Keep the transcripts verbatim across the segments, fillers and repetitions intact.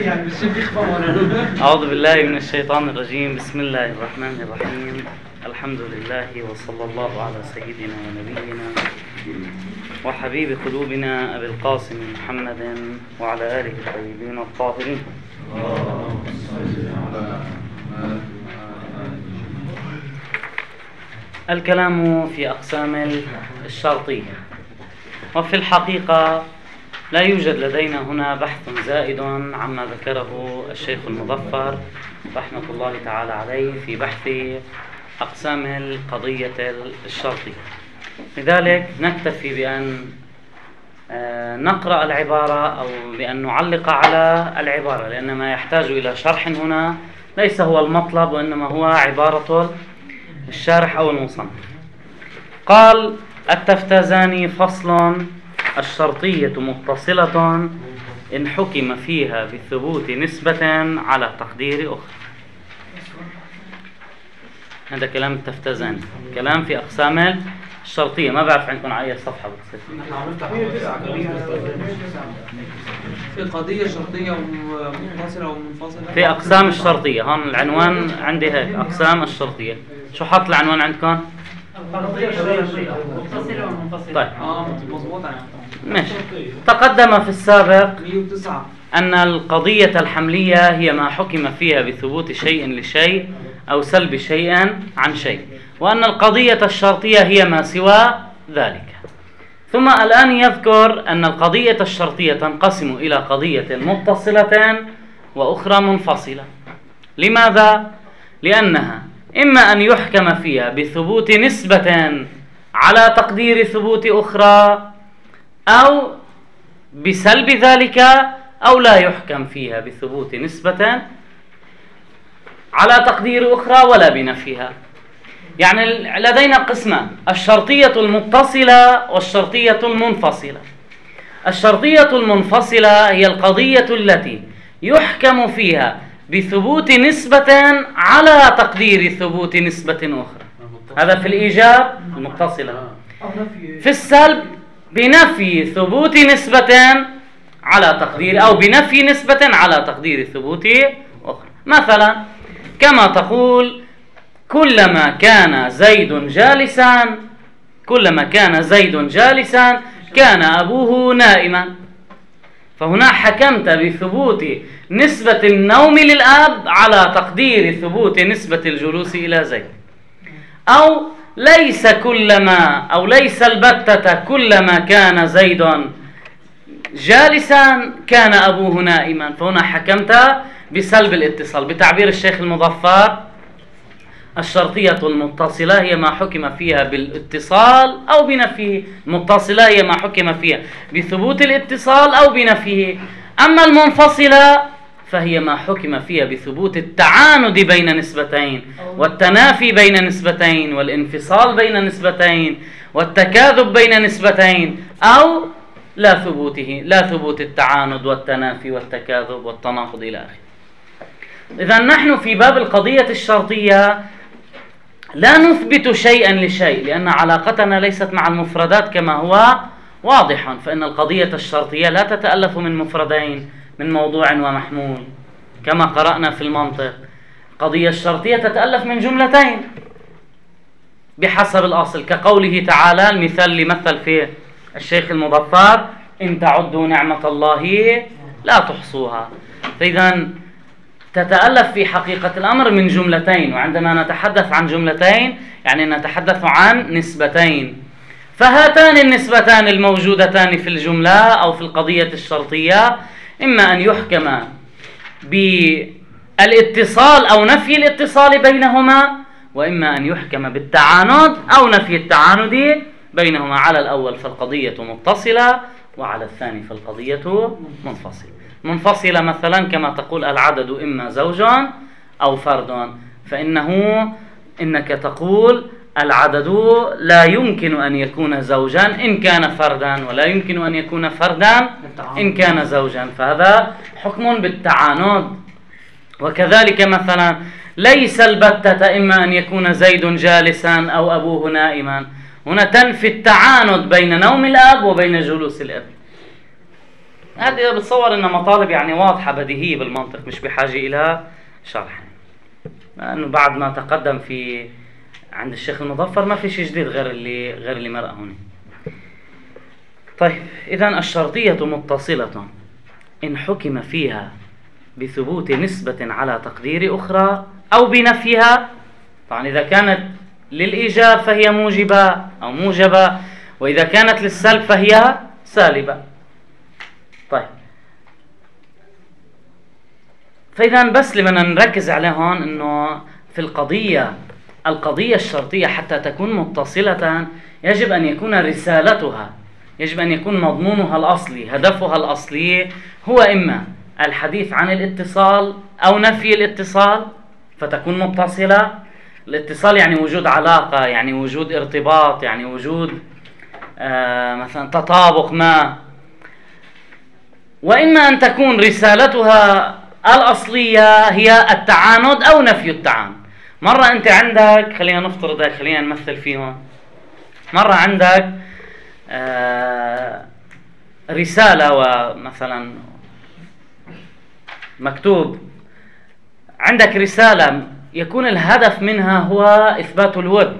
أعوذ بالله من الشيطان الرجيم. بسم الله الرحمن الرحيم. الحمد لله وصلى الله على سيدنا ونبينا وحبيب قلوبنا أبي القاسم محمد وعلى آله الطيبين الطاهرين. الكلام في أقسام الشرطية، وفي الحقيقة لا يوجد لدينا هنا بحث زائد عما ذكره الشيخ المظفر رحمة الله تعالى عليه في بحث أقسام القضية الشرطية. لذلك نكتفي بأن نقرأ العبارة أو بأن نعلق على العبارة، لأن ما يحتاج إلى شرح هنا ليس هو المطلب، وإنما هو عبارة الشارح أو المصنف. قال: التفتازاني فصل: الشرطية متصلة إن حكم فيها بثبوت نسبة على تقدير أخرى. هذا كلام التفتازاني، كلام في أقسام الشرطية. ما بعرف عندكم على أي صفحة بتصير في قضية شرطية ومتصلة ومنفصلة في أقسام الشرطية. هون العنوان عندي هيك: أقسام الشرطية. شو حط العنوان عندكم؟ قضية شرطية متصلة ومنفصلة. طيب اه مضبوط. ماشي. تقدم في السابق مئة وتسعة أن القضية الحملية هي ما حكم فيها بثبوت شيء لشيء أو سلب شيء عن شيء، وأن القضية الشرطية هي ما سوى ذلك. ثم الآن يذكر أن القضية الشرطية تنقسم إلى قضية متصلة وأخرى منفصلة. لماذا؟ لأنها إما أن يحكم فيها بثبوت نسبة على تقدير ثبوت أخرى، أو بسلب ذلك، أو لا يحكم فيها بثبوت نسبة على تقدير أخرى ولا بنفيها. يعني لدينا قسمان: الشرطية المتصلة والشرطية المنفصلة. الشرطية المنفصلة هي القضية التي يحكم فيها بثبوت نسبة على تقدير ثبوت نسبة أخرى. هذا في الإيجاب المتصلة. في السلب بنفي ثبوت نسبة على تقدير، أو بنفي نسبة على تقدير ثبوت أخرى. مثلا كما تقول: كلما كان زيد جالسا كلما كان زيد جالسا كان أبوه نائما. فهنا حكمت بثبوت نسبة النوم للأب على تقدير ثبوت نسبة الجلوس إلى زيد. أو ليس كلما أو ليس البتة كلما كان زيد جالسا كان أبوه نائما. فهنا حكمت بسلب الاتصال. بتعبير الشيخ المظفر: الشرطية المتصلة هي ما حكم فيها بالاتصال أو بنفيه. المتصلة هي ما حكم فيها بثبوت الاتصال أو بنفيه. أما المنفصلة فهي ما حكم فيها بثبوت التعاند بين نسبتين، والتنافي بين نسبتين، والانفصال بين نسبتين، والتكاذب بين نسبتين، أو لا ثبوته لا ثبوت التعاند والتنافي والتكاذب والتناقض إلى آخره. إذن نحن في باب القضية الشرطية لا نثبت شيئا لشيء، لأن علاقتنا ليست مع المفردات كما هو واضح. فإن القضية الشرطية لا تتألف من مفردين، من موضوع ومحمول، كما قرأنا في المنطق. القضية الشرطية تتألف من جملتين بحسب الأصل، كقوله تعالى، المثال اللي مثل فيه الشيخ المظفر: إن تعدوا نعمة الله لا تحصوها. فإذا تتألف في حقيقة الأمر من جملتين، وعندما نتحدث عن جملتين يعني نتحدث عن نسبتين. فهاتان النسبتان الموجودتان في الجملة أو في القضية الشرطية إما أن يحكم بالاتصال أو نفي الاتصال بينهما، وإما أن يحكم بالتعاند أو نفي التعاند بينهما. على الأول فالقضية متصلة، وعلى الثاني فالقضية منفصلة. منفصلة مثلا كما تقول: العدد إما زوج أو فرد. فإنه إنك تقول: العدد لا يمكن أن يكون زوجا إن كان فردا، ولا يمكن أن يكون فردا إن كان زوجا. فهذا حكم بالتعاند. وكذلك مثلا: ليس البتة إما أن يكون زيد جالسا أو أبوه نائما. هنا تنفي التعاند بين نوم الأب وبين جلوس الأب. هذه بتصور انها مطالب يعني واضحة بديهية بالمنطق، مش بحاجة الى شرح، لانه بعد ما تقدم في عند الشيخ المظفر ما في شيء جديد غير اللي غير اللي مرأة هنا. طيب، اذا الشرطية متصلة ان حكم فيها بثبوت نسبة على تقدير اخرى او بنفيها. طبعا اذا كانت للايجاب فهي موجبة او موجبة، واذا كانت للسلب فهي سالبة. طيب، فإذا بس اللي بدنا نركز عليه هون إنه في القضية القضية الشرطية حتى تكون متصلة يجب أن يكون رسالتها، يجب أن يكون مضمونها الأصلي، هدفها الأصلي هو إما الحديث عن الاتصال أو نفي الاتصال فتكون متصلة. الاتصال يعني وجود علاقة، يعني وجود ارتباط، يعني وجود آه مثلا تطابق ما. وإما أن تكون رسالتها الأصلية هي التعاند أو نفي التعاند. مرة أنت عندك، خلينا نفترض، خلينا نمثل فيهم، مرة عندك آه رسالة ومثلا مكتوب عندك رسالة يكون الهدف منها هو إثبات الود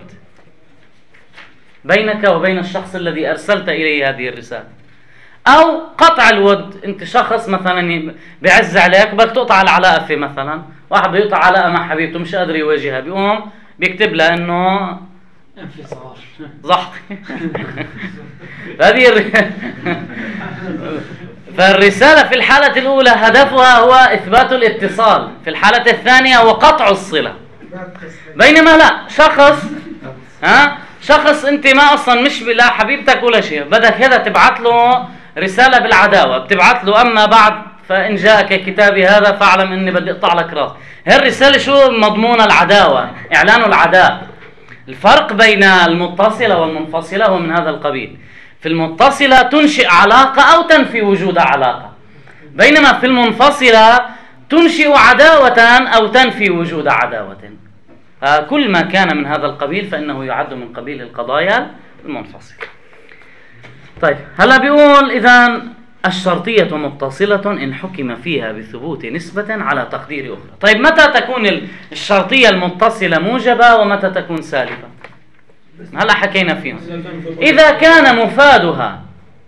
بينك وبين الشخص الذي أرسلت إليه هذه الرسالة، أو قطع الود. أنت شخص مثلا بيعز عليك بدك تقطع العلاقة، في مثلا واحد بيقطع علاقة مع حبيبته مش قادر يواجهها، بيقوم بيكتب لها إنه انفصال زحط. هذه الر... فالرسالة في الحالة الأولى هدفها هو إثبات الاتصال، في الحالة الثانية هو قطع الصلة. بينما لا، شخص ها شخص أنت ما أصلا مش لا حبيبتك ولا شيء، بدك هذا تبعت له رسالة بالعداوة، بتبعت له أما بعد فإن جاءك كتابي هذا فاعلم إني بدي أقطع لك راس. هي الرسالة شو مضمون العداوة، إعلان العداء. الفرق بين المتصلة والمنفصلة هو من هذا القبيل. في المتصلة تنشئ علاقة أو تنفي وجود علاقة، بينما في المنفصلة تنشئ عداوة أو تنفي وجود عداوة. كل ما كان من هذا القبيل فإنه يعد من قبيل القضايا المنفصلة. طيب، هلا بيقول إذن الشرطية متصلة إن حكم فيها بثبوت نسبة على تقدير أخرى. طيب، متى تكون الشرطية المتصلة موجبة ومتى تكون سالبة؟ هلا حكينا فيهم. إذا كان مفادها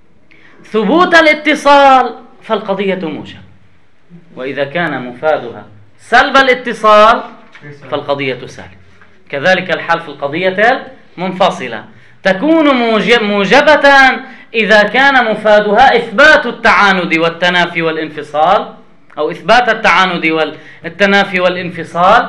ثبوت الاتصال فالقضية موجبة، وإذا كان مفادها سلب الاتصال فالقضية سالبة. كذلك الحال في القضية المنفصلة، تكون موجبة إذا كان مفادها إثبات التعاند والتنافي والانفصال، أو إثبات التعاند والتنافي والانفصال،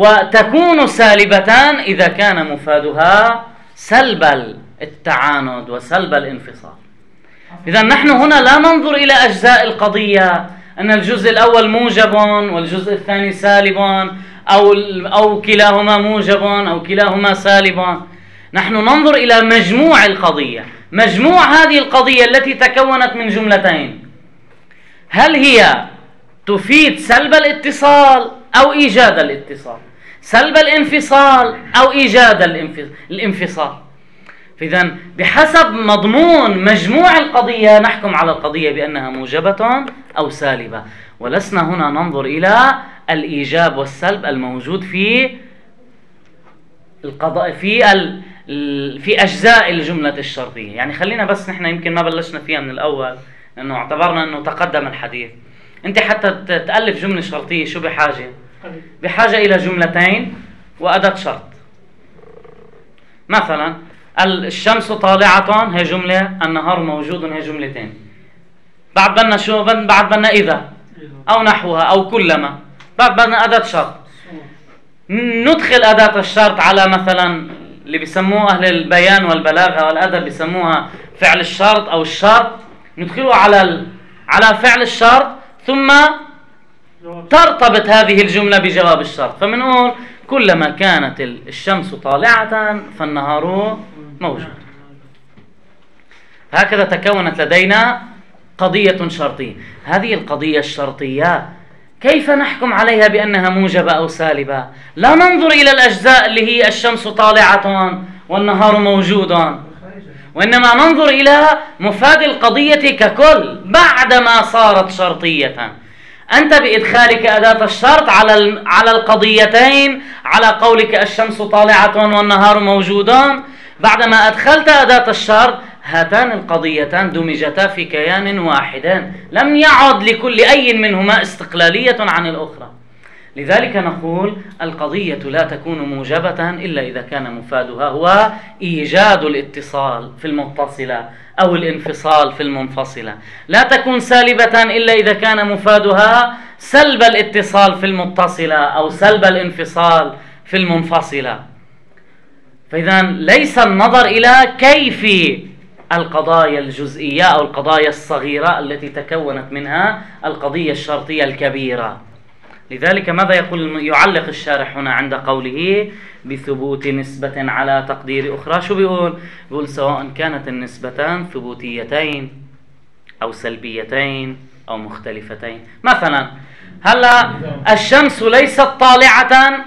وتكون سالبة إذا كان مفادها سلب التعاند وسلب الانفصال. إذا نحن هنا لا ننظر إلى أجزاء القضية أن الجزء الأول موجب والجزء الثاني سالب، أو أو كلاهما موجب أو كلاهما سالب. نحن ننظر إلى مجموع القضية، مجموع هذه القضية التي تكونت من جملتين، هل هي تفيد سلب الاتصال أو إيجاد الاتصال، سلب الانفصال أو إيجاد الانفصال. فإذا بحسب مضمون مجموع القضية نحكم على القضية بأنها موجبة أو سالبة، ولسنا هنا ننظر إلى الإيجاب والسلب الموجود في القضاء في ال في أجزاء الجملة الشرطية. يعني خلينا بس، نحن يمكن ما بلشنا فيها من الأول لأنه اعتبرنا أنه تقدم الحديث. أنت حتى تألف جملة شرطية شو بحاجة؟ بحاجة إلى جملتين وأداة شرط. مثلا الشمس طالعة هي جملة، النهار موجود هي جملتين. بعد بدنا شو؟ بعد بدنا إذا أو نحوها أو كلما. بعد بدنا أداة شرط. ندخل أداة الشرط على مثلا اللي بيسموه أهل البيان والبلاغة والأدب بيسموها فعل الشرط أو الشرط، ندخله على ال... على فعل الشرط، ثم ترتبط هذه الجملة بجواب الشرط. فمنقول كلما كانت الشمس طالعة فالنهار موجود. هكذا تكونت لدينا قضية شرطية. هذه القضية الشرطية كيف نحكم عليها بأنها موجبة أو سالبة؟ لا ننظر إلى الأجزاء اللي هي الشمس طالعة والنهار موجود، وإنما ننظر إلى مفاد القضية ككل بعدما صارت شرطية. أنت بإدخالك أداة الشرط على على القضيتين، على قولك الشمس طالعة والنهار موجودان، بعدما أدخلت أداة الشرط هاتان القضيتان دمجتا في كيان واحد، لم يعد لكل أي منهما استقلالية عن الأخرى. لذلك نقول القضية لا تكون موجبة إلا إذا كان مفادها هو إيجاد الاتصال في المتصلة أو الانفصال في المنفصلة. لا تكون سالبة إلا إذا كان مفادها سلب الاتصال في المتصلة أو سلب الانفصال في المنفصلة. فإذا ليس النظر إلى كيف القضايا الجزئية أو القضايا الصغيرة التي تكونت منها القضية الشرطية الكبيرة. لذلك ماذا يقول يعلق الشارح هنا عند قوله بثبوت نسبة على تقدير أخرى؟ شو بيقول؟ بيقول سواء كانت النسبتان ثبوتيتين أو سلبيتين أو مختلفتين. مثلا هلا الشمس ليست طالعة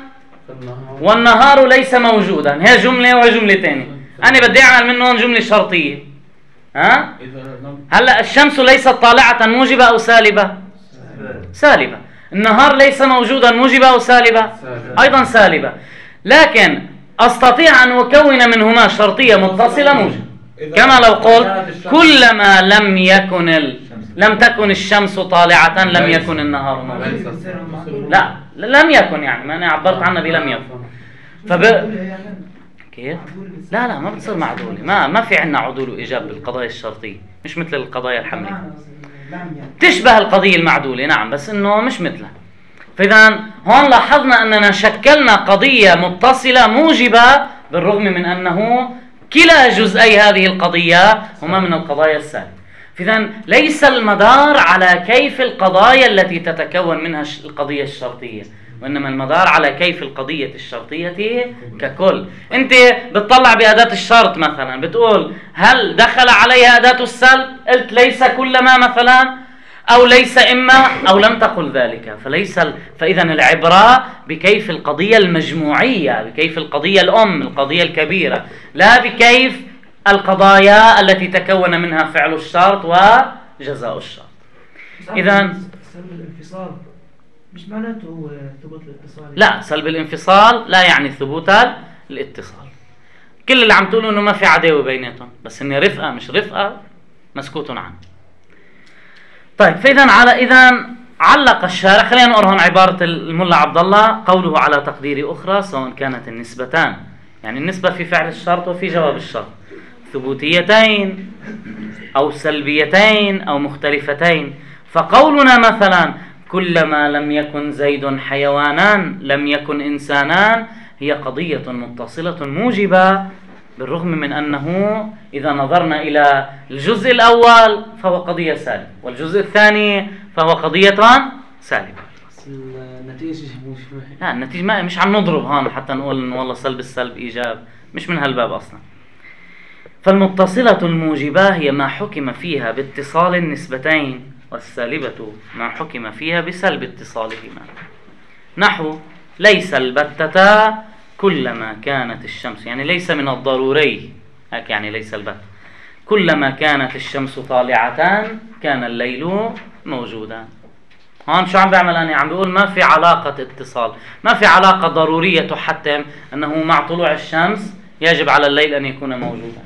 والنهار ليس موجودا، هي جملة وجملتين، أنا بدي أعمل منهم جملة شرطية. ها؟ هلا الشمس ليست طالعة موجبة أو سالبة؟ سالبة. النهار ليس موجودا موجبة أو سالبة؟ أيضا سالبة. لكن أستطيع أن أكون منهما شرطية متصلة موجبة، كما لو قلت كلما لم يكن ال... لم تكن الشمس طالعة لم يكن النهار موجودا. لا لم يكن، يعني ما أنا عبرت عنها بلم يكن. فب... كيف؟ لا لا ما بتصير معدولة، ما ما في عندنا عدول وإيجاب بالقضايا الشرطية، مش مثل القضايا الحملية. تشبه القضية المعدولة نعم، بس إنه مش مثلها. فإذا هون لاحظنا أننا شكلنا قضية متصلة موجبة بالرغم من أنه كلا جزئي هذه القضية هما من القضايا السالبة. فإذا ليس المدار على كيف القضايا التي تتكون منها القضية الشرطية، وإنما المدار على كيف القضية الشرطية ككل. أنت بتطلع بأداة الشرط مثلا بتقول هل دخل عليها أداة السلب؟ قلت ليس كلما مثلا، أو ليس إما، أو لم تقل ذلك. فليس ال... فإذا العبرة بكيف القضية المجموعية، بكيف القضية الأم، القضية الكبيرة، لا بكيف القضايا التي تكون منها فعل الشرط وجزاء الشرط. إذا سلب الانفصال مش معناته ثبوت الاتصال. لا، سلب الانفصال لا يعني ثبوت الاتصال. كل اللي عم تقولوا انه ما في عداوة بيناتهم، بس اني رفقة مش رفقة مسكوت عنه. طيب، فإذا على إذا علق الشارع، خلينا نقرأ هون عبارة الملا عبد الله، قوله على تقدير أخرى سواء كانت النسبتان، يعني النسبة في فعل الشرط وفي جواب الشرط، ثبوتيتين أو سلبيتين أو مختلفتين. فقولنا مثلا كلما لم يكن زيد حيوانان لم يكن إنسانان هي قضية متصلة موجبة، بالرغم من أنه إذا نظرنا إلى الجزء الأول فهو قضية سالبة، والجزء الثاني فهو قضية سالبة. النتيجة لا، النتيجة ما مش عم نضرب هون حتى نقول إن والله سلب السلب إيجاب، مش من هالباب أصلا. فالمتصلة الموجبة هي ما حكم فيها باتصال النسبتين، والسالبة ما حكم فيها بسلب اتصالهما. نحو ليس البتة كلما كانت الشمس، يعني ليس من الضروري، هيك يعني ليس البتة كلما كانت الشمس طالعة كان الليل موجودا. هون شو عم بيعمل أنا؟ عم بيقول ما في علاقة اتصال، ما في علاقة ضرورية تحتم أنه مع طلوع الشمس يجب على الليل أن يكون موجودا.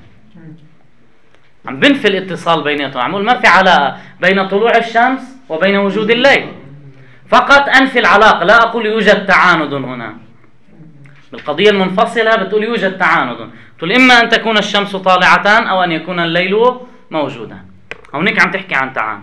عم بنفي الاتصال بيناتهم، عم بقول ما في علاقة بين طلوع الشمس وبين وجود الليل، فقط أنفي العلاقة، لا أقول يوجد تعاند هنا. بالقضية المنفصلة بتقول يوجد تعاند، تقول إما أن تكون الشمس طالعة أو أن يكون الليل موجودا. هونيك عم تحكي عن تعاند.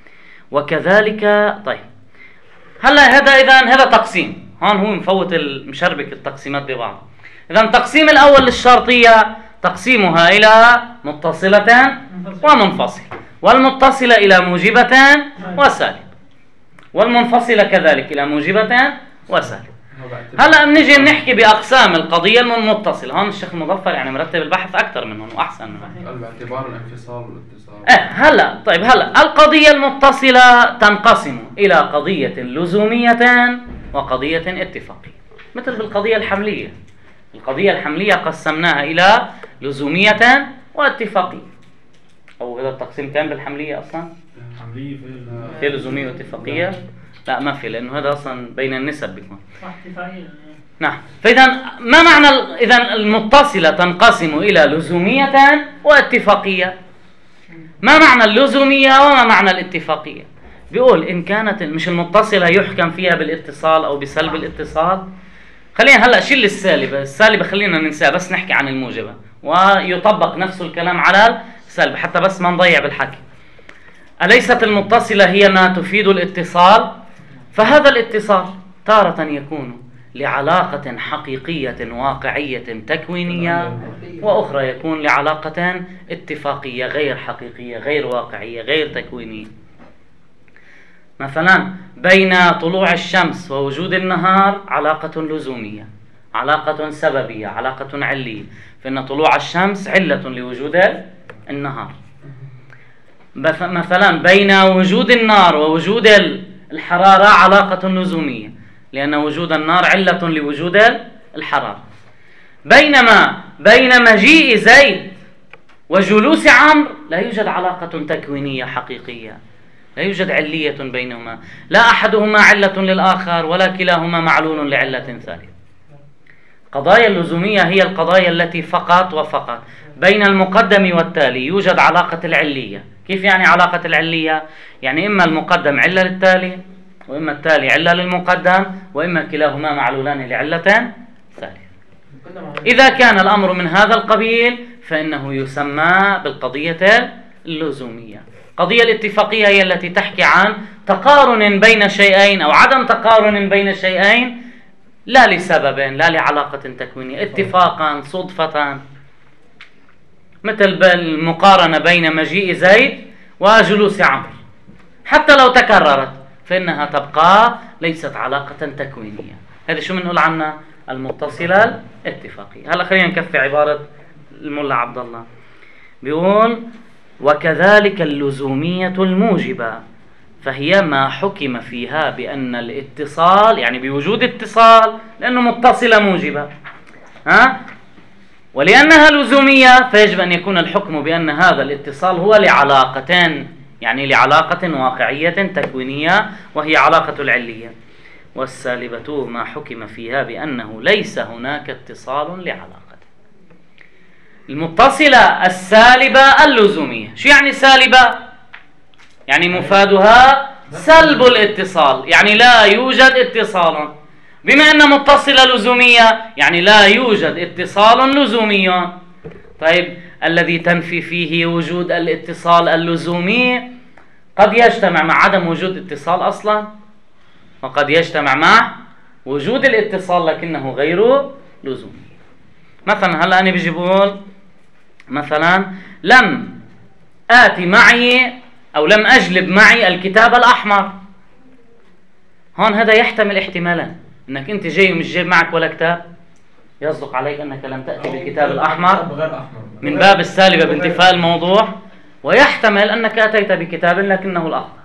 وكذلك طيب هلا هذا إذا هذا تقسيم، هون هو مفوت مشربك التقسيمات ببعض. إذا التقسيم الأول للشرطية تقسيمها إلى متصلة ومنفصلة، والمتصلة إلى موجبة وسالبة، والمنفصلة كذلك إلى موجبة وسالبة. هلا بنيجي نحكي بأقسام القضية المتصلة. هون الشيخ المظفر يعني مرتب البحث أكثر منهم وأحسن منهم باعتبار الانفصال والاتصال. إيه هلا طيب هلا القضية المتصلة تنقسم إلى قضية لزومية وقضية اتفاقية، مثل بالقضية الحملية. القضية الحملية قسمناها إلى لزومية واتفاقية. أو هذا التقسيم كان بالحملية أصلا؟ حملية في في لزومية واتفاقية؟ لا ما في، لأنه هذا أصلا بين النسب بيكون. نعم. فإذا ما معنى إذا المتصلة تنقسم إلى لزومية واتفاقية؟ ما معنى اللزومية وما معنى الاتفاقية؟ بيقول إن كانت مش المتصلة يحكم فيها بالاتصال أو بسلب الاتصال. خلينا هلأ شيل السالبة، السالبة خلينا ننساها بس نحكي عن الموجبة، ويطبق نفس الكلام على السلبة حتى بس ما نضيع بالحكي. أليست المتصلة هي ما تفيد الاتصال؟ فهذا الاتصال تارة يكون لعلاقة حقيقية واقعية تكوينية، وأخرى يكون لعلاقة اتفاقية غير حقيقية غير واقعية غير تكوينية. مثلا بين طلوع الشمس ووجود النهار علاقة لزومية، علاقة سببية، علاقة علية، فإن طلوع الشمس علة لوجود النهار. مثلا بين وجود النار ووجود الحرارة علاقة لزومية، لأن وجود النار علة لوجود الحرارة. بينما بين مجيء زيد وجلوس عمرو لا يوجد علاقة تكوينية حقيقية، لا يوجد علية بينهما، لا أحدهما علة للآخر ولا كلاهما معلول لعلة ثالثة. قضايا اللزومية هي القضايا التي فقط وفقط بين المقدم والتالي يوجد علاقة العلية. كيف يعني علاقة العلية؟ يعني إما المقدم علة للتالي، وإما التالي علة للمقدم، وإما كلاهما معلولان لعلة ثالثة. إذا كان الأمر من هذا القبيل فإنه يسمى بالقضية اللزومية. القضية الاتفاقية هي التي تحكي عن تقارن بين شيئين أو عدم تقارن بين شيئين لا لسبب لا لعلاقة تكوينية، اتفاقا صدفة، مثل المقارنة بين مجيء زيد وجلوس عمرو، حتى لو تكررت فإنها تبقى ليست علاقة تكوينية. هذا شو بنقول عنها؟ المتصلة الاتفاقية. هلا خلينا نكفي عبارة الملا عبد الله. بيقول وكذلك اللزومية الموجبة فهي ما حكم فيها بأن الاتصال، يعني بوجود اتصال لأنه متصلة موجبة، ها؟ ولأنها لزومية فيجب أن يكون الحكم بأن هذا الاتصال هو لعلاقتين، يعني لعلاقة واقعية تكوينية وهي علاقة العلية. والسالبة ما حكم فيها بأنه ليس هناك اتصال لعلاقة. المتصلة السالبة اللزومية. شو يعني سالبة؟ يعني مفادها سلب الاتصال، يعني لا يوجد اتصال. بما أن متصلة لزومية يعني لا يوجد اتصال لزومي. طيب الذي تنفي فيه وجود الاتصال اللزومي قد يجتمع مع عدم وجود اتصال أصلا، وقد يجتمع مع وجود الاتصال لكنه غير لزومي. مثلا هلا أنا بيجي بقول مثلا لم آتي معي أو لم أجلب معي الكتاب الأحمر. هون هذا يحتمل احتمالا، أنك أنت جاي ومش جايب معك ولا كتاب، يصدق عليك أنك لم تأتي بالكتاب الأحمر من باب السالبة بانتفاء الموضوع، ويحتمل أنك أتيت بكتاب لكنه الأخضر.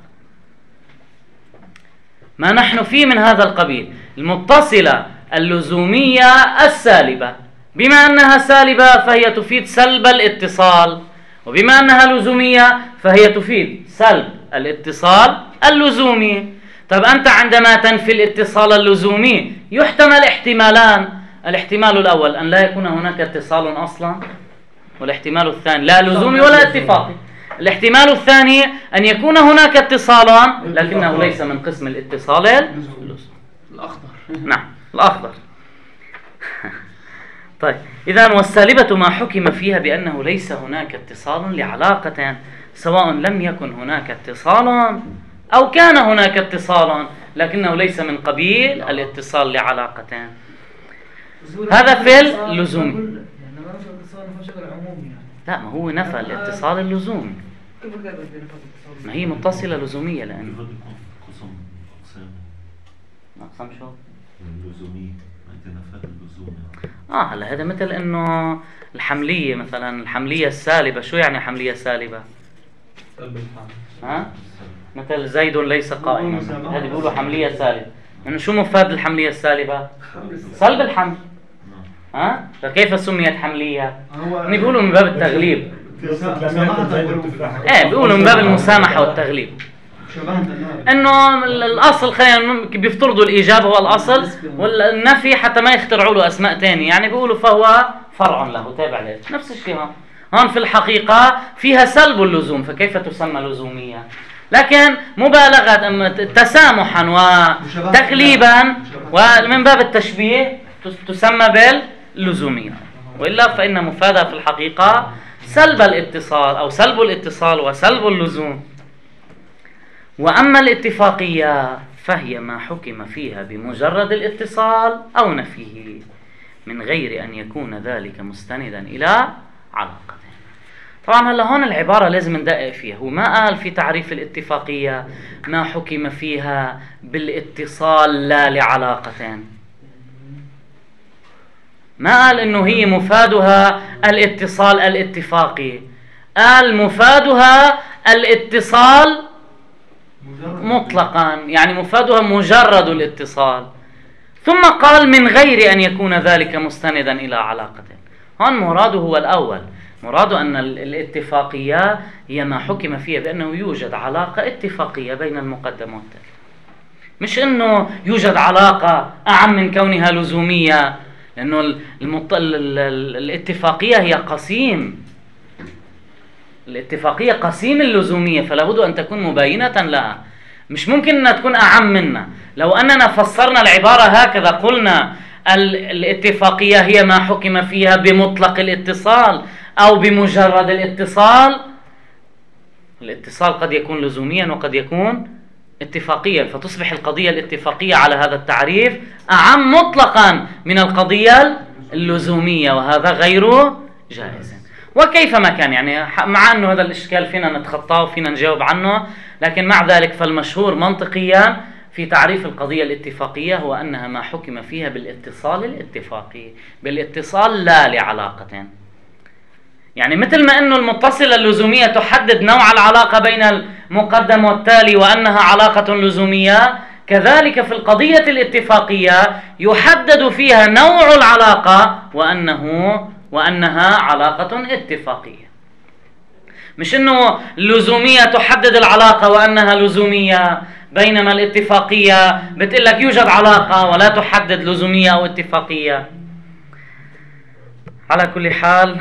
ما نحن فيه من هذا القبيل. المتصلة اللزومية السالبة، بما أنها سالبة فهي تفيد سلب الاتصال، وبما أنها لزومية فهي تفيد سلب الاتصال اللزومي. طب أنت عندما تنفي الاتصال اللزومي يحتمل احتمالان. الاحتمال الأول أن لا يكون هناك اتصال أصلا، والاحتمال الثاني لا لزومي ولا اتفاقي. الاحتمال الثاني أن يكون هناك اتصال لكنه ليس من قسم الاتصال اللزومي. الأخضر. نعم الأخضر. طيب إذن والسالبة ما حكم فيها بأنه ليس هناك اتصال لعلاقة، سواء لم يكن هناك اتصال أو كان هناك اتصال لكنه ليس من قبيل الاتصال لعلاقتين. هذا في اللزومي. لا ما هو نفى الاتصال اللزومي، ما هي متصلة لزومية لأن أقسام شو؟ اللزومية نفى اللزوم. آه هلا هذا مثل إنه الحملية مثلا، الحملية السالبة. شو يعني حملية سالبة؟ ها؟ مثل زيد ليس قائما، هذه بيقولوا حملية سالبة. إنه شو مفاد الحملية السالبة؟ سلب الحمل. ها؟ فكيف سميت حملية؟ هو بيقولوا من باب التغليب. مسامحة ايه بيقولوا من باب المسامحة والتغليب. انه الاصل خلينا بيفترضوا الايجاب هو الاصل والنفي حتى ما يخترعوا له اسماء ثانيه، يعني بيقولوا فهو فرع له تابع له. نفس الشيء هون هون في الحقيقه فيها سلب اللزوم، فكيف تسمى لزوميه؟ لكن مبالغه تسامحا وتغليبا ومن باب التشبيه تسمى باللزوميه، والا فان مفادها في الحقيقه سلب الاتصال او سلب الاتصال وسلب اللزوم. وأما الاتفاقية فهي ما حكم فيها بمجرد الاتصال أو نفيه من غير أن يكون ذلك مستندا إلى علاقة. طبعا هلا هون العبارة لازم ندقق فيها. هو ما قال في تعريف الاتفاقية ما حكم فيها بالاتصال لا لعلاقتين، ما قال إنه هي مفادها الاتصال الاتفاقي، قال مفادها الاتصال مطلقا، يعني مفادها مجرد الاتصال، ثم قال من غير أن يكون ذلك مستندا إلى علاقة. هون مراده هو الأول، مراده أن الاتفاقية هي ما حكم فيها بأنه يوجد علاقة اتفاقية بين المقدم والتالي، مش أنه يوجد علاقة أعم من كونها لزومية، لأنه المط... الاتفاقية هي قسيم، الاتفاقية قسيم اللزومية، فلا بد أن تكون مباينة لها، مش ممكن أنها تكون أعم منا. لو أننا فسرنا العبارة هكذا قلنا الاتفاقية هي ما حكم فيها بمطلق الاتصال أو بمجرد الاتصال، الاتصال قد يكون لزوميا وقد يكون اتفاقيا، فتصبح القضية الاتفاقية على هذا التعريف أعم مطلقا من القضية اللزومية، وهذا غير جائز. وكيفما كان، يعني مع أنه هذا الإشكال فينا نتخطاه وفينا نجاوب عنه، لكن مع ذلك فالمشهور منطقيا في تعريف القضية الاتفاقية هو أنها ما حكم فيها بالاتصال الاتفاقي، بالاتصال لا لعلاقتين. يعني مثل ما أنه المتصلة اللزومية تحدد نوع العلاقة بين المقدم والتالي وأنها علاقة لزومية، كذلك في القضية الاتفاقية يحدد فيها نوع العلاقة وأنه وأنها علاقة اتفاقية، مش أنه اللزومية تحدد العلاقة وأنها لزومية، بينما الاتفاقية بتقول لك يوجد علاقة ولا تحدد لزومية أو اتفاقية. على كل حال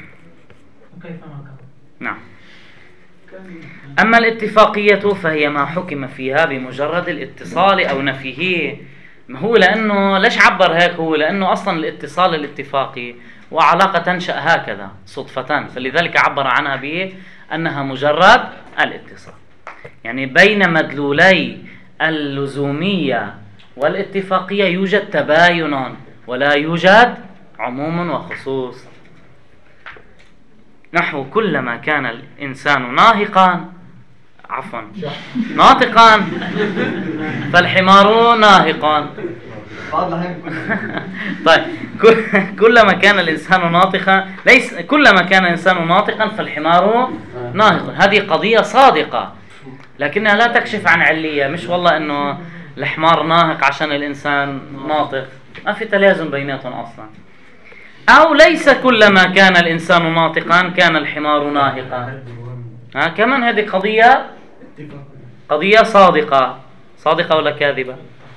نعم. أما الاتفاقية فهي ما حكم فيها بمجرد الاتصال أو نفيه. ما هو لأنه ليش عبر هيك؟ هو لأنه أصلا الاتصال الاتفاقي وعلاقة تنشأ هكذا صدفتان، فلذلك عبر عنها بأنها مجرد الاتصال. يعني بين مدلولي اللزومية والاتفاقية يوجد تباين ولا يوجد عموم وخصوص. نحو كلما كان الإنسان ناهقا عفوا ناطقا فالحمار ناهقا. طيب كلما كان الإنسان ناطقا ليس كلما كان الإنسان ناطقا فالحمار ناهق. هذه قضية صادقة لكنها لا تكشف عن علية، مش والله إنه الحمار ناهق عشان الإنسان ناطق، ما في تلازم بيناتهم أصلا. أو ليس كلما كان الإنسان ناطقا كان الحمار ناهقا. ها كمان هذه قضية قضية صادقة. صادقة ولا كاذبة؟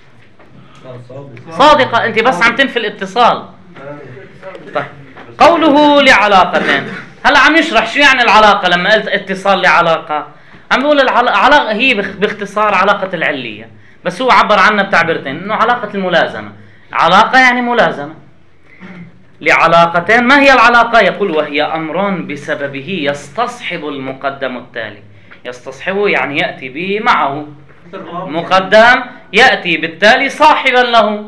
صادقة. أنت بس عم تنفي الاتصال. طيب قوله لعلاقتين، هلا عم يشرح شو يعني العلاقة. لما قلت اتصال لعلاقة عم بقول العلاقة هي باختصار علاقة العلية، بس هو عبر عنها بتعبيرتين، إنه علاقة الملازمة. علاقة يعني ملازمة. لعلاقتين، ما هي العلاقة؟ يقول وهي أمر بسببه يستصحب المقدم التالي. يستصحبه يعني يأتي به معه، مقدم يأتي بالتالي صاحبا له،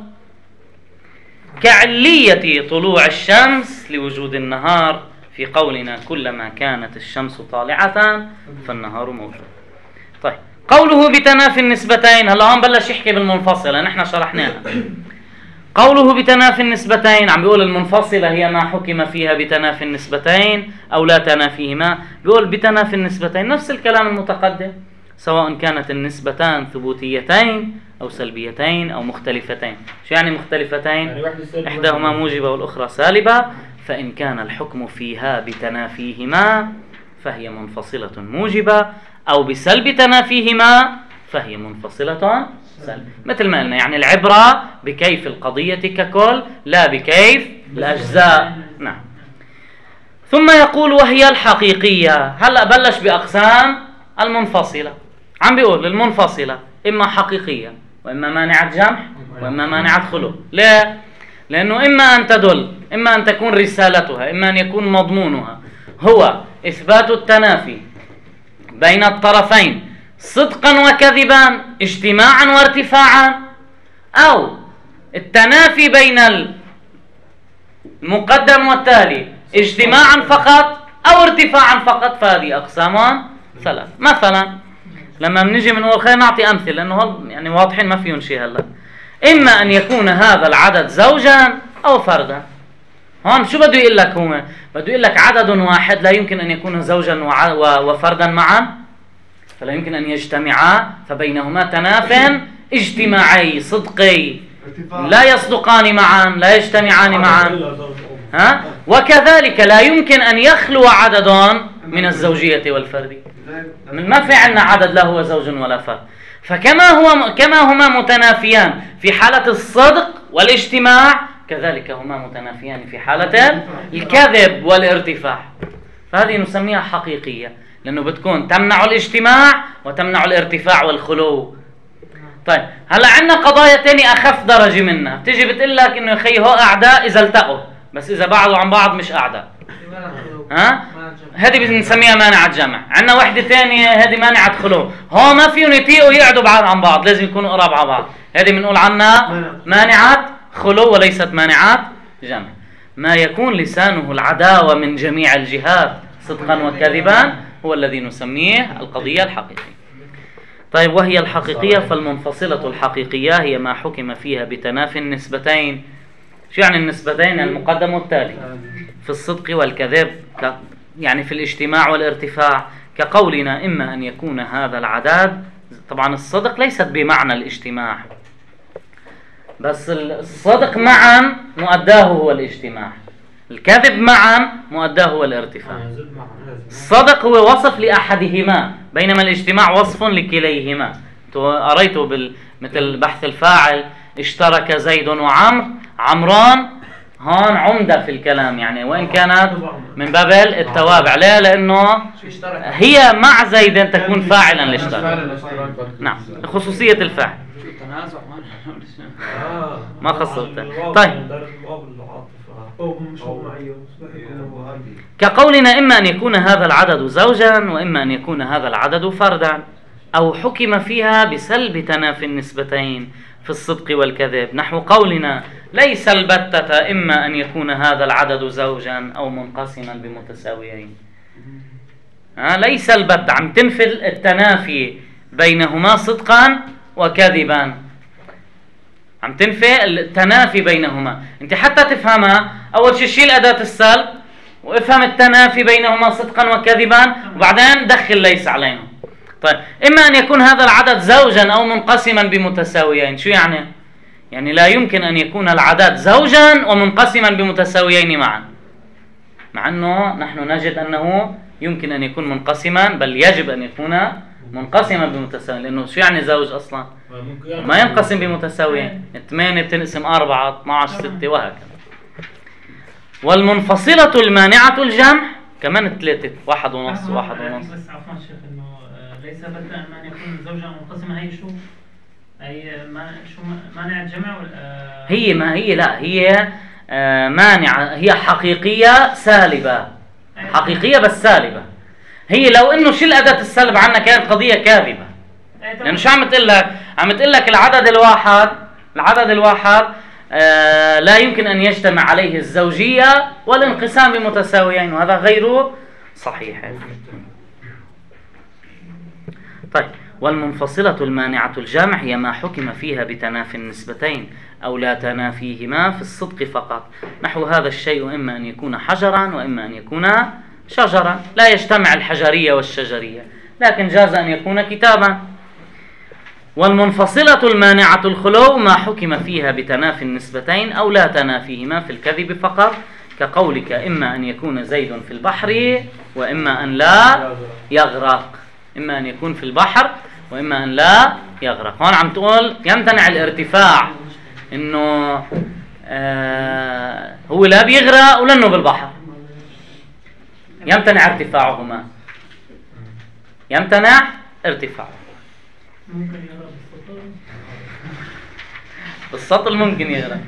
كعلية طلوع الشمس لوجود النهار في قولنا كلما كانت الشمس طالعة فالنهار موجود. طيب قوله بتنافي النسبتين، هلا هون بلش يحكي بالمنفصلة، نحن شرحناها. قوله بتنافي النسبتين عم بيقول المنفصلة هي ما حكم فيها بتنافي النسبتين أو لا تنافيهما. بيقول بتنافي النسبتين نفس الكلام المتقدم، سواء كانت النسبتان ثبوتيتين أو سلبيتين أو مختلفتين. شو يعني مختلفتين؟ يعني إحداهما موجبة والأخرى سالبة، فإن كان الحكم فيها بتنافيهما فهي منفصلة موجبة، أو بسلب تنافيهما فهي منفصلة سلب. مثل ما قلنا يعني العبرة بكيف القضية ككل لا بكيف الأجزاء. نعم. ثم يقول وهي الحقيقية. هلأ بلش بأقسام المنفصلة. عم بيقول المنفصلة إما حقيقية وإما مانعة جمع وإما مانعة خلو. ليه؟ لأنه إما أن تدل، إما أن تكون رسالتها، إما أن يكون مضمونها هو إثبات التنافي بين الطرفين صدقا وكذبا اجتماعا وارتفاعا، أو التنافي بين المقدم والتالي اجتماعا فقط أو ارتفاعا فقط. فهذه أقسام ثلاث. مثلا لما بنيجي بنقول خلينا نعطي أمثلة لأنه يعني واضحين ما فيهم شيء هلا. إما أن يكون هذا العدد زوجا أو فردا. هون شو بده يقول لك؟ هو بده يقول لك عدد واحد لا يمكن أن يكون زوجا وفردا معا، فلا يمكن أن يجتمعا، فبينهما تناف اجتماعي صدقي لا يصدقان معا لا يجتمعان معا. ها؟ وكذلك لا يمكن أن يخلو عدد من الزوجية والفرد. ما في عندنا عدد لا هو زوج ولا فرد. فكما هو كما هما متنافيان في حالة الصدق والاجتماع كذلك هما متنافيان في حالة الكذب والارتفاع. فهذه نسميها حقيقية لأنه بتكون تمنع الاجتماع وتمنع الارتفاع والخلو. طيب هلا عندنا قضايا تانية أخف درجة منها، بتيجي بتقول لك إنه يخي هو أعداء إذا التقوا، بس إذا بعدوا عن بعض مش أعداء. ها؟ هذه بنسميها مانعة جمع. عندنا وحدة ثانية هذه مانعة خلو، هو ما فيهم يطيقوا يقعدوا بعاد عن بعض، لازم يكونوا قراب على بعض. هذه بنقول عنها مانعة خلو وليست مانعة جمع. ما يكون لسانه العداوة من جميع الجهات صدقا وكذبا هو الذي نسميه القضية الحقيقية. طيب وهي الحقيقية فالمنفصلة الحقيقية هي ما حكم فيها بتنافي النسبتين. شو يعني النسبتين؟ المقدم والتالي في الصدق والكذب، يعني في الاجتماع والارتفاع، كقولنا إما أن يكون هذا العدد. طبعا الصدق ليست بمعنى الاجتماع، بس الصدق معا مؤداه هو الاجتماع، الكذب معا مؤداه هو الارتفاع. الصدق هو وصف لأحدهما بينما الاجتماع وصف لكليهما. قريته بال... مثل بحث الفاعل اشترك زيد وعمر، عمران هون عمدة في الكلام يعني، وإن كانت من باب التوابع. ليه؟ لأنه هي مع زيد تكون فاعلا لاشترك. نعم خصوصية الفاعل ما خصصت. طيب كقولنا إما أن يكون هذا العدد زوجا وإما أن يكون هذا العدد فردا، أو حكم فيها بسلب تنافي النسبتين في الصدق والكذب، نحو قولنا ليس البتة إما أن يكون هذا العدد زوجا أو منقسما بمتساويين. ها ليس البتة، عم تنفي التنافي بينهما صدقا وكذبا، عم تنفي التنافي بينهما. انت حتى تفهمها اول شيء شيل اداة السلب وافهم التنافي بينهما صدقا وكذبا وبعدين دخل ليس عليهم. طيب اما ان يكون هذا العدد زوجا او منقسما بمتساويين. شو يعني؟ يعني لا يمكن ان يكون العدد زوجا ومنقسما بمتساويين معا، مع انه نحن نجد انه يمكن ان يكون منقسما، بل يجب ان يكون منقسما بمتساويين. لانه شو يعني زوج اصلا؟ ما ينقسم بمتساويين. ثمانية بتنقسم أربعة، اثني عشر، ستة وهكذا. والمنفصلة المانعة الجمع كمان ثلاثة، واحد ونص واحد ونص. بس عفوا شيخ انه ليس بدا ان يكون زوجة منقسمة، هي شو؟ هي ما شو مانع الجمع ولا هي ما هي لا هي آه مانعة، هي حقيقية سالبة، حقيقية بس سالبة. هي لو انه شيل أداة السلب عنا كانت قضية كاذبة. لأنه شو عم تقول لك؟ عم تقول لك العدد الواحد العدد الواحد آه لا يمكن أن يجتمع عليه الزوجية والانقسام بمتساويين، وهذا غير صحيح. طيب والمنفصلة المانعة الجمع هي ما حكم فيها بتنافي النسبتين أو لا تنافيهما في الصدق فقط، نحو هذا الشيء إما أن يكون حجرا وإما أن يكون شجرا. لا يجتمع الحجرية والشجرية، لكن جاز أن يكون كتابا. والمنفصلة المانعة الخلو ما حكم فيها بتنافي النسبتين أو لا تنافيهما في الكذب فقط، كقولك إما أن يكون زيد في البحر وإما أن لا يغرق. إما أن يكون في البحر وإما أن لا يغرق. هون عم تقول يمتنع الارتفاع، إنه آه هو لا بيغرق ولأنه بالبحر، يمتنع ارتفاعهما، يمتنع ارتفاعه. ممكن يغرق بالسطر. بالسطل ممكن يغرق.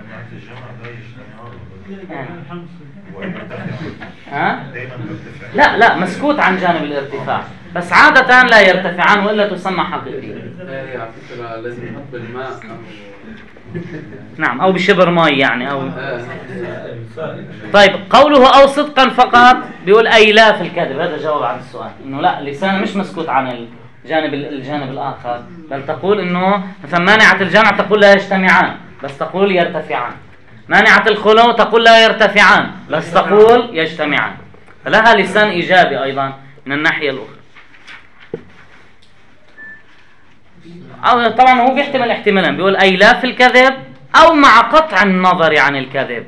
ها؟ لا لا مسكوت عن جانب الارتفاع، بس عادة لا يرتفعان وإلا تسمى حقيقية. هي على فكرة لازم يحط بالماء أو نعم، أو بشبر مي يعني أو. آه. طيب قوله أو صدقا فقط بيقول أي لا في الكذب، هذا جواب عن السؤال، إنه لا لسانه مش مسكوت عن الجانب الجانب الآخر، بل تقول إنه مثلا مانعة الجمع تقول لا يجتمعان بس تقول يرتفعان، مانعة الخلو تقول لا يرتفعان بس تقول يجتمعان، فلها لسان إيجابي أيضا من الناحية الأخرى. أو طبعا هو بيحتمل احتمالين، بيقول أي لا في الكذب أو مع قطع النظر عن الكذب،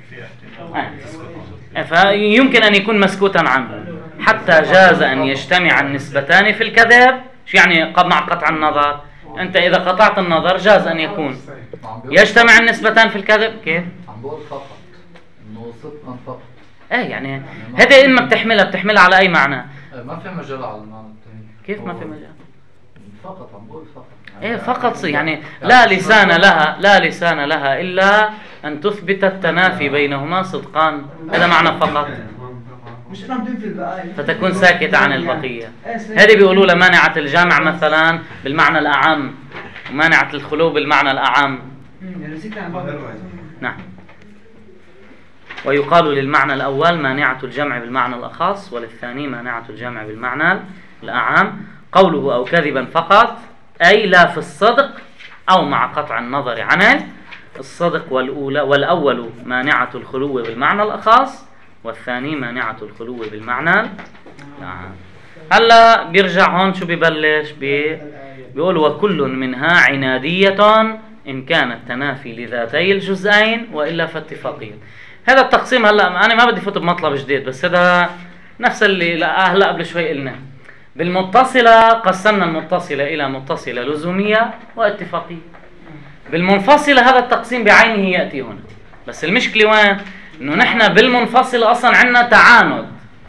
فيمكن أن يكون مسكوتا عنه. حتى جاز أن يجتمع النسبتان في الكذب. شو يعني مع قطع النظر؟ أنت إذا قطعت النظر جاز أن يكون يجتمع النسبتان في الكذب. كيف؟ عم بقول فقط إنه صدقا فقط. إيه يعني هذا إما بتحملها بتحملها على أي معنى؟ ما في مجال على المعنى الثاني. كيف ما في مجال؟ فقط عم بقول فقط. إيه فقط يعني لا لسان لها لا لسان لها إلا أن تثبت التنافي بينهما صدقان، هذا معنى فقط، مش انا بدي في البقايا فتكون ساكتة عن البقية. هذه بيقولوا لها مانعة الجامع مثلا بالمعنى الأعم، ومانعة الخلو بالمعنى الأعم. يعني نسيت عن بعض. نعم. ويقال للمعنى الأول مانعة الجمع بالمعنى الأخص، وللثاني مانعة الجمع بالمعنى الأعم. قوله أو كذبا فقط أي لا في الصدق أو مع قطع النظر عنه. الصدق والأولى والأول مانعة الخلو بالمعنى الأخص، والثاني مانعة الخلو بالمعنى الأعم. هلا بيرجع هون شو ببلش بي بيقول وكل منها عنادية إن كان التنافي لذاتي الجزئين وإلا فاتفاقيا. هذا التقسيم هلا أنا ما بدي فوت بمطلب جديد، بس هذا نفس اللي هلا قبل شوي قلنا. بالمتصلة قسمنا المتصلة إلى متصلة لزومية واتفاقية. بالمنفصلة هذا التقسيم بعينه يأتي هنا، بس المشكلة وين؟ إنه نحن بالمنفصلة أصلا عندنا تعاند،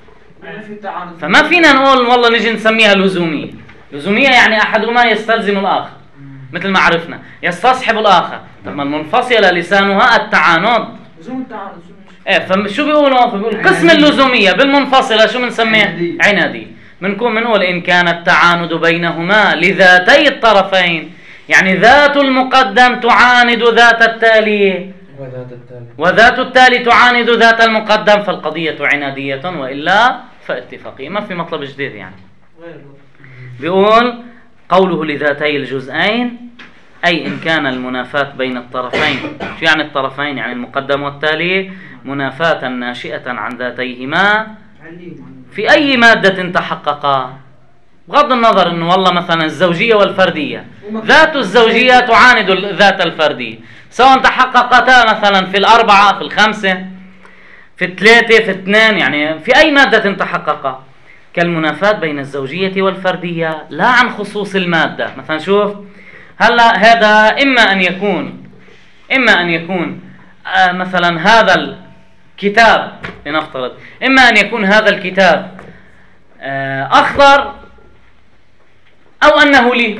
فما فينا نقول والله نجي نسميها لزومية. لزومية يعني أحدهما يستلزم الآخر، مثل ما عرفنا يستصحب الآخر. طب ما المنفصلة لسانها التعاند. لزوم التعارض ايه فشو بيقولوا؟ فبيقول قسم اللزومية بالمنفصلة شو بنسميه؟ عنادي. بنكون بنقول إن كان التعاند بينهما لذاتي الطرفين، يعني ذات المقدم تعاند ذات التالي وذات التالي وذات التالي تعاند ذات المقدم، فالقضية عنادية وإلا فاتفاقية. ما في مطلب جديد يعني. بيقول قوله لذاتي الجزئين أي إن كان المنافاة بين الطرفين. شو يعني الطرفين؟ يعني المقدم والتالي منافاة ناشئة عن ذاتيهما في أي مادة تحققا، بغض النظر إنه والله مثلا الزوجية والفردية، ذات الزوجية تعاند ذات الفردية، سواء تحققتا مثلا في الأربعة في الخمسة في الثلاثة في اثنين، يعني في أي مادة تحققا. كالمنافاة بين الزوجية والفردية لا عن خصوص المادة. مثلا شوف هلا هذا إما أن يكون إما أن يكون آه مثلا هذا الكتاب لنفترض، إما أن يكون هذا الكتاب آه أخضر أو أنه لي.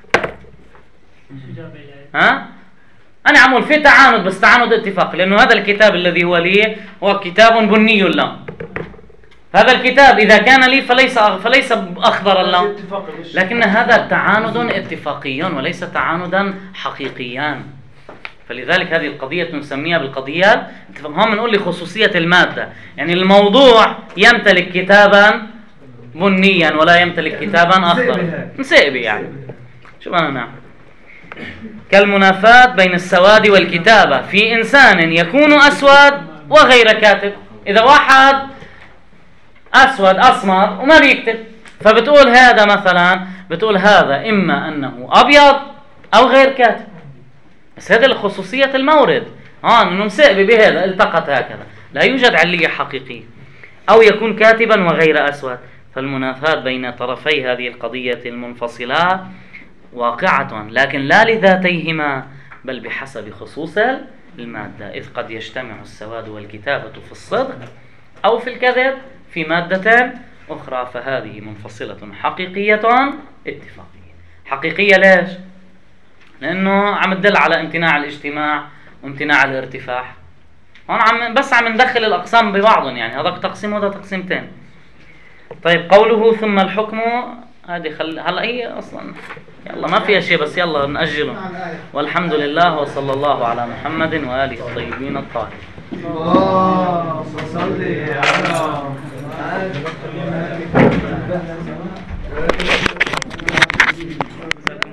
ها؟ أنا عمول في تعاند بس تعاند اتفاق، لأنه هذا الكتاب الذي هو لي هو كتاب بني اللون. هذا الكتاب إذا كان لي فليس فليس أخضر اللون، لكن هذا تعاند اتفاقي وليس تعاندا حقيقيا. فلذلك هذه القضية نسميها بالقضية هم نقول لخصوصية المادة، يعني الموضوع يمتلك كتابا بنيا ولا يمتلك كتابا أخضر مسئبي يعني. شو أنا نعم. كالمنافاة بين السواد والكتابة في إنسان يكون أسود وغير كاتب. إذا واحد أسود أسمر وما بيكتب، فبتقول هذا مثلا، بتقول هذا إما أنه أبيض أو غير كاتب، بس هذا لخصوصية المورد، اه انه مسئب بهذا التقط هكذا، لا يوجد علية حقيقية. أو يكون كاتبا وغير أسود. فالمنافاة بين طرفي هذه القضية المنفصلة واقعة، لكن لا لذاتيهما بل بحسب خصوص المادة، إذ قد يجتمع السواد والكتابة في الصدق أو في الكذب في مادة أخرى، فهذه منفصلة حقيقية اتفاقية. حقيقية ليش؟ لأنه عم تدل على امتناع الاجتماع وامتناع الارتفاع. هون عم بس عم ندخل الأقسام ببعضهم، يعني هذا تقسيم وهذا تقسيمتين. طيب قوله ثم الحكم، هذه خل... هلا هي أصلا يلا ما فيها شيء، بس يلا نأجله. والحمد لله وصلى الله على محمد وآله الطيبين الطاهرين. اللهم صل على